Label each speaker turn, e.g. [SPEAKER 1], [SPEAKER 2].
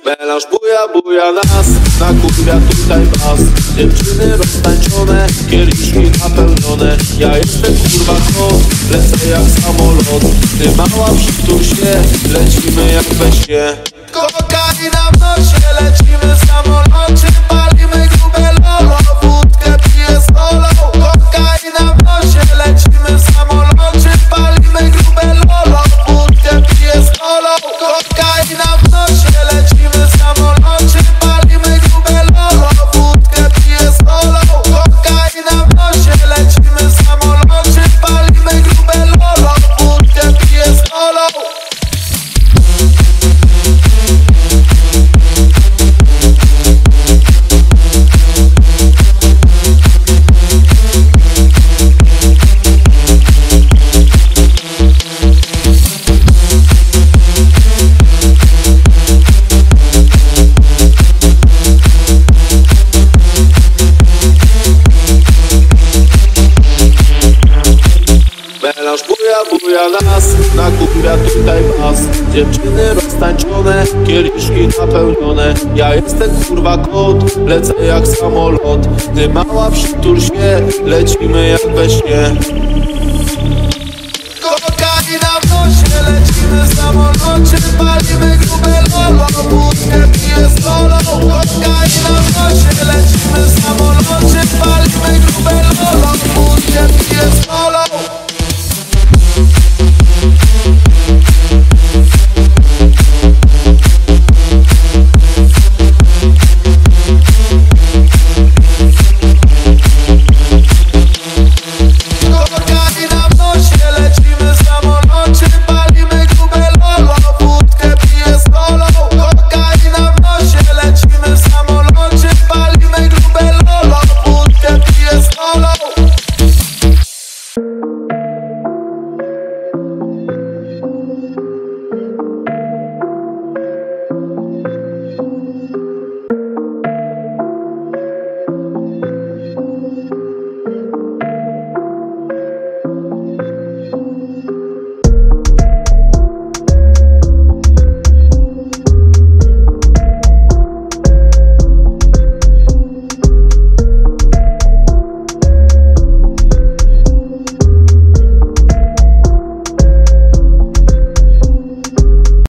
[SPEAKER 1] Melanż buja nas, nakurwia tutaj was. Dziewczyny roztańczone, kieliszki napełnione. Ja jestem kurwa kot, lecę jak samolot. Ty mała przytul się, lecimy jak we śnie. Kokaina w nosie, lecimy w samolocie. Palimy grube lolo, wódkę piję z kolą. Kokaina w nosie, lecimy w samolocie. Palimy grube lolo, wódkę piję z kolą. Kokaina w nosie, lecimy w samolocie. Palimy grube lolo, wódkę piję z kolą. Kokaina w nosie, lecimy w samolocie. Palimy grube lolo, wódkę piję z kolą. Melanż buja nas, nakurwia tutaj was. Dziewczyny roztańczone, kieliszki napełnione. Ja jestem kurwa kot, lecę jak samolot. Ty mała przytul się, lecimy jak we śnie. Kokaina w nosie, lecimy w samolocie. Palimy grube lolo,